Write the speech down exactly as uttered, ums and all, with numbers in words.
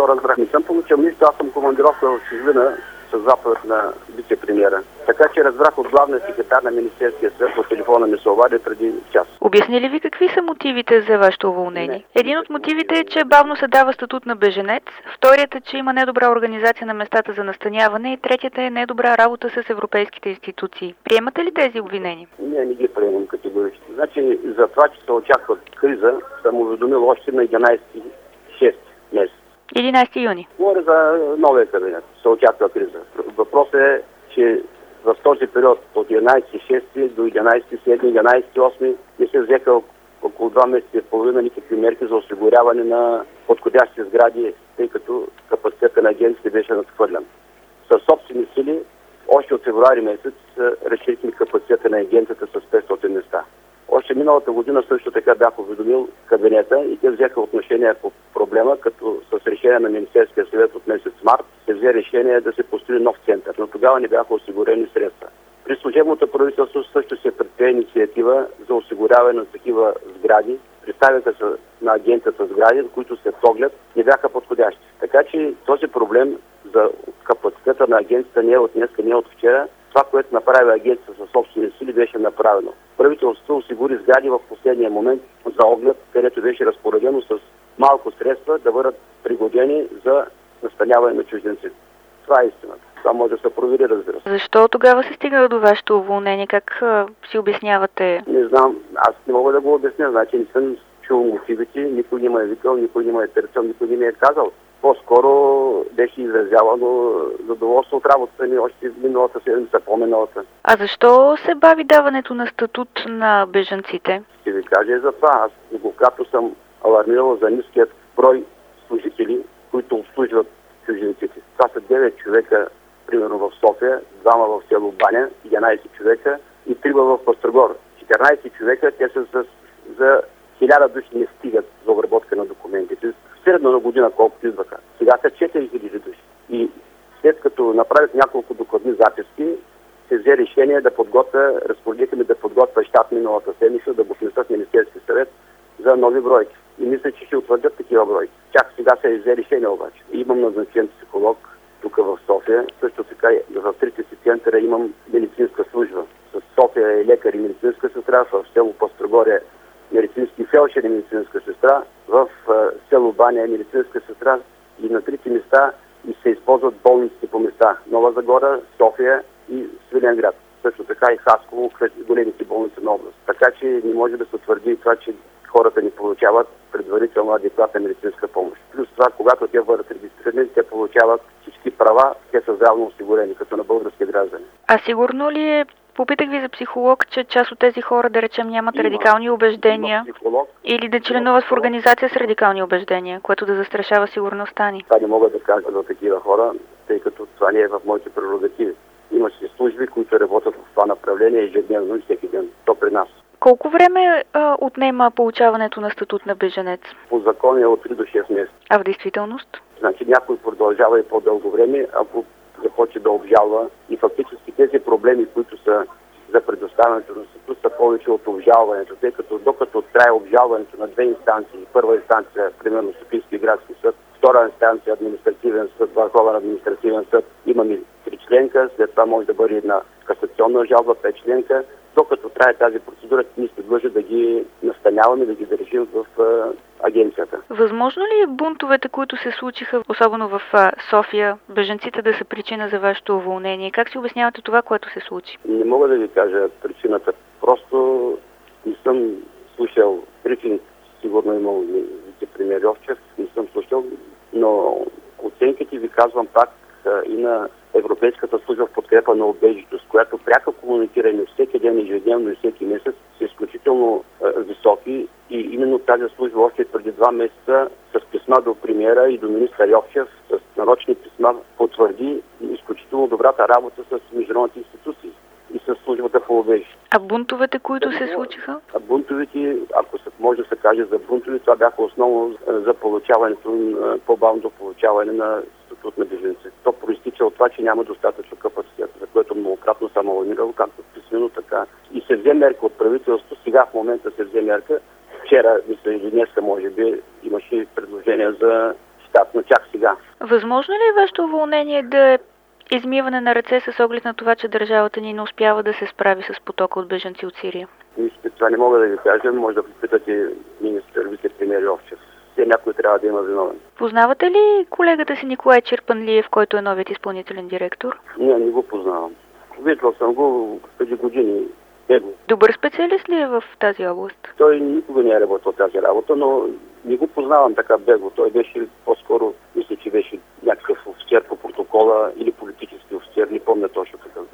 то разбрах. Не съм получил нищо, аз съм командировка в чужбина с заповед на вице-премиера. Така че разбрах от главния секретар на Министерския съвет, по телефона ми се обади преди час. Обясни ли ви какви са мотивите за вашето уволнение? Не. Един от мотивите е, че бавно се дава статут на беженец, вторият е, че има недобра организация на местата за настаняване и третият е недобра работа с европейските институции. Приемате ли тези обвинения? Не, не ги приемам категорично. Значи за това, че се очаква криза, съм уведомил още на единайсети шести месец. единайсети юни. Говоря за новия кабинет. Се очаква криза. Въпросът е, че в този период от единайсети шести до единайсети седми, единайсети осми не се взеха около два месеца и половина никакви мерки за осигуряване на подходящи сгради, тъй като капацитета на агенцията беше надхвърлен. Със собствени сили още от февруари месец разширихме капацитета на агенцията с петстотин места. Още миналата година също така бях уведомил кабинета и те взеха отношение по проблема, като с решение на Министерския съвет от месец март се взе решение да се построи нов център, но тогава не бяха осигурени средства. При служебното правителство също се предприе инициатива за осигуряване на такива сгради. Представяха се на агенцията сгради, които след оглед не бяха подходящи. Така че този проблем за капацитета на агенцията не е от днеска, не е от вчера. Това, което направи агенцията със собствени сили, беше направено. Правителството осигури сгради в последния момент за оглед, където беше разпоредено с малко средства да бъдат пригодени за настаняване на чужденци. Това е истината. Това може да се провери, разбира се. Защо тогава се стига до вашето уволнение? Как а, си обяснявате? Не знам. Аз не мога да го обясня. Значи не съм чул мотивите, никой не ме е викал, никой не ме е търсил, никой не ми е казал. По-скоро беше изразявано задоволство от работата ми още миналата седмица, по-миналата. А защо се бави даването на статут на бежанците? Ще ви кажа и за това. Аз многократно съм алармирал за ниският брой служители, които обслужват чужденците. Това са девет човека, примерно в София, двама в село Баня, единайсет човека и трима в Пъстрогор. четиринайсет човека, те са с, за хиляда души не стигат за обработка на документите. Средно на година колкото идваха. Сега са четири хиляди души. И след като направят няколко докладни записки, се взе решение да подготвя, разпоредиха ми да подготвя щат миналата седмица, да го внесат в Министерския съвет за нови бройки. И мисля, че ще утвърдят такива бройки. Чак сега се взе решение обаче. И имам назначен психолог тук в София. Също така в трите си центъра имам медицинска служба. С София е лекар и медицинска сестра, в село Пъстрогорие медицински фелдшер и медицинска сестра, в село Баня е медицинска сестра и на трите места и се използват болниците по места. Нова Загора, София и Свиленград. Също така и Хасково, големите болници на област. Така че не може да се твърди това, че хората не получават предварително адекватна медицинска помощ. Плюс това, когато те бъдат регистрирани, те получават всички права, те са здравно осигурени, като на български граждани. А сигурно ли е, попитах ви за психолог, че част от тези хора, да речем, нямат има, радикални убеждения или да членуват в организация с радикални убеждения, което да застрашава сигурността ни? Това не мога да кажа за такива хора, тъй като това не е в моите прерогативи. Има си служби, които работят в това направление ежедневно и всеки ден. То при нас. Колко време а, отнема получаването на статут на беженец? По закон е от три до шест месеца. А в действителност? Значи някой продължава и по-дълго време, ако започне да обжалва. И фактически тези проблеми, които са за предоставянето на статут, са повече от обжалването, тъй като докато трае обжалването на две инстанции, първа инстанция, примерно Софийски градски съд, втора инстанция административен съд, Върховен административен съд, имаме три членка, след това може да бъде една касационна жалба, пет членка. Докато трае тази процедура, ние сме длъжни да ги настаняваме, да ги държим в а, агенцията. Възможно ли е бунтовете, които се случиха, особено в а, София, бежанците да са причина за вашето уволнение? Как си обяснявате това, което се случи? Не мога да ви кажа причината. Просто не съм слушал брифинг, сигурно имал вице-премиер Йовчев, не съм слушал, но оценките ви казвам пак а, и на Европейската служба в подкрепа на убежището, с която пряко комуникираме всеки ден, ежедневно и всеки месец, са изключително е, високи и именно тази служба още преди два месеца с писма до премиера и до министър Йовчев, с нарочни писма потвърди изключително добрата работа с международните институции и с службата по убежище. А бунтовете, които се случиха? А бунтовете, ако може да се каже за бунтове, това бяха основно за получаването, по-бавното получаване на статут на бежанци. То проистича от това, че няма достатъчно капацитет, за което многократно съм алармирал, както писмено, така. И се взе мерка от правителството, сега в момента се взе мерка. Вчера, мисля, или днес, може би, имаше предложение за щат, но чак сега. Възможно ли е вашето уволнение да е измиване на ръце с оглед на това, че държавата ни не успява да се справи с потока от бежанци от Сирия? Мисля, това не мога да ви кажа, може да попитате министър, вице-премиер Йовчев. Все някой трябва да има виновен. Познавате ли колегата си Николай Черпанлиев, който е новият изпълнителен директор? Не, не го познавам. Виждал съм го преди години. Него. Добър специалист ли е в тази област? Той никога не е работил тази работа, но не го познавам така бегло. Той беше по-скоро, мисля, че беше някакъв офицер по протокола или политически офицер, не помня точно какъв.